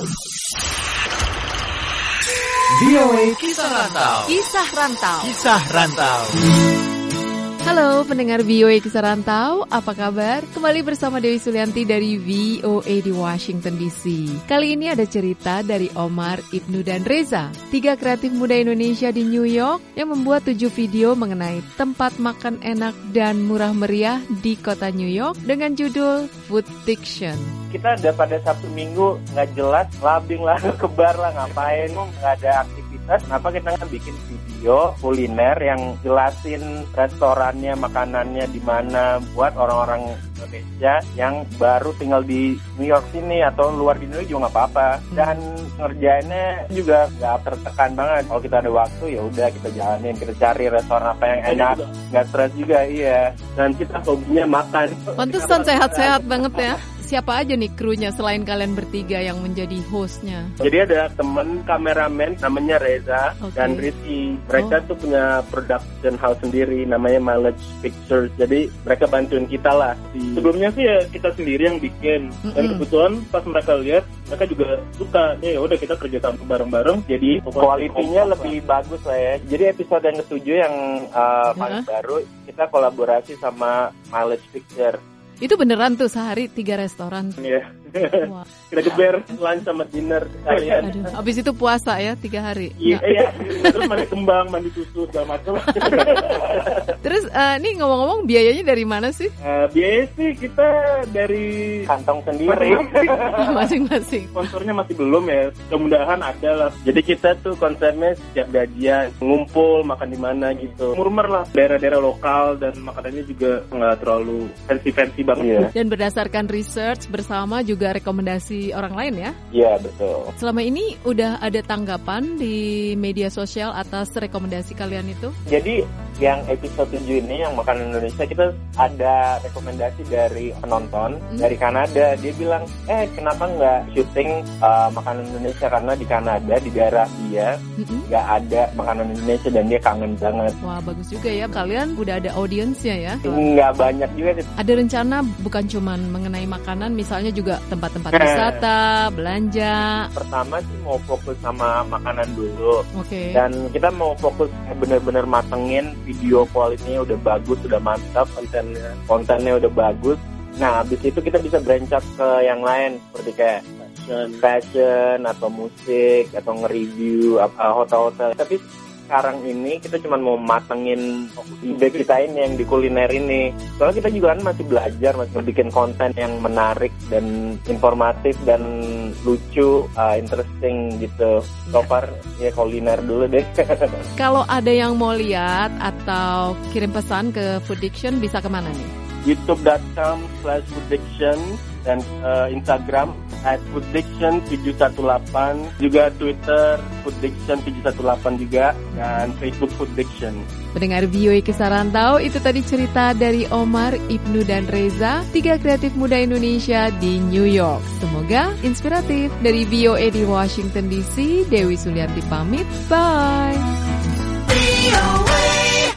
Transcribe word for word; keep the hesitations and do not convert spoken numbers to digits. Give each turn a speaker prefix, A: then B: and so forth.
A: V O A Kisah Rantau.
B: Kisah Rantau.
A: Kisah Rantau.
B: Halo pendengar V O A Kisah Rantau, apa kabar? Kembali bersama Dewi Sulianti dari V O A di Washington D C. Kali ini ada cerita dari Omar, Ibnu, dan Reza, tiga kreatif muda Indonesia di New York yang membuat tujuh video mengenai tempat makan enak dan murah meriah di kota New York dengan judul Food Diction.
C: Kita udah pada Sabtu Minggu nggak jelas, labing lah, kebar lah, ngapain, nggak ada aktivitas. Kenapa kita nggak bikin video kuliner yang jelasin restorannya, makanannya di mana buat orang-orang Indonesia yang baru tinggal di New York sini atau luar di New York juga nggak apa-apa. Dan ngerjainnya juga nggak tertekan banget. Kalau kita ada waktu ya udah kita jalanin, kita cari restoran apa yang enak, nggak stres juga, iya. Dan kita hobinya makan.
B: Pantesan sehat-sehat banget ya. Siapa aja nih krunya selain kalian bertiga yang menjadi hostnya?
C: Jadi ada temen kameramen namanya Reza okay. dan Rizky. Mereka oh. tuh punya production house sendiri namanya Mileage Pictures. Jadi mereka bantuin kita lah. Sebelumnya sih ya kita sendiri yang bikin. Mm-mm. Dan kebetulan pas mereka lihat, mereka juga suka. Ya udah kita kerja sama bareng-bareng. Jadi kualitinya lebih bagus lah ya. Jadi episode yang ketujuh yang uh, paling uh-huh. baru kita kolaborasi sama Mileage Pictures.
B: Itu beneran tuh sehari tiga restoran?
C: Iya. Wow. Kita geber lunch sama dinner kalian.
B: Aduh, abis itu puasa ya tiga hari?
C: Iya, iya. Terus mandi kembang, mandi susu, segala macam.
B: Terus uh, nih ngomong-ngomong biayanya dari mana sih?
C: Uh, biaya sih kita dari kantong sendiri.
B: Masing-masing.
C: Sponsornya masih belum ya. Mudah-mudahan ada lah. Jadi kita tuh konsepnya setiap gajian ngumpul makan di mana gitu. Murmer lah. Daerah-daerah lokal dan makanannya juga nggak terlalu fancy-fancy banget. Yeah.
B: Dan berdasarkan research bersama juga rekomendasi orang lain ya?
C: Iya, betul.
B: Selama ini udah ada tanggapan di media sosial atas rekomendasi kalian itu?
C: Jadi yang episode tujuh ini yang makanan Indonesia kita ada rekomendasi dari penonton hmm. dari Kanada. Dia bilang, eh kenapa nggak syuting uh, makanan Indonesia, karena di Kanada di daerah dia nggak hmm. ada makanan Indonesia dan dia kangen banget.
B: Wah, bagus juga ya, kalian udah ada audiensnya ya?
C: Nggak banyak juga.
B: Ada rencana bukan cuman mengenai makanan, misalnya juga tempat-tempat wisata, belanja.
C: Pertama sih mau fokus sama makanan dulu.
B: Oke. Okay. Dan
C: kita mau fokus bener-bener matengin video kualitinya udah bagus, udah mantap, kontennya kontennya udah bagus. Nah, habis itu kita bisa branch out ke yang lain seperti kayak fashion, fashion atau musik atau nge-review uh, hotel-hotel. Tapi sekarang ini kita cuma mau matengin ide kita ini yang di kuliner ini. Soalnya kita juga kan masih belajar, masih bikin konten yang menarik dan informatif dan lucu, uh, interesting gitu. So far ya kuliner dulu deh.
B: Kalau ada yang mau lihat atau kirim pesan ke Food Diction bisa kemana nih?
C: youtube dot com slash food diction dan uh, Instagram at food diction tujuh satu delapan, juga Twitter food diction tujuh satu delapan juga, dan Facebook Food Diction.
B: Pendengar V O A Kisah Rantau, itu tadi cerita dari Omar, Ibnu, dan Reza, tiga kreatif muda Indonesia di New York. Semoga inspiratif. Dari V O A di Washington D C, Dewi Sulianti pamit. Bye.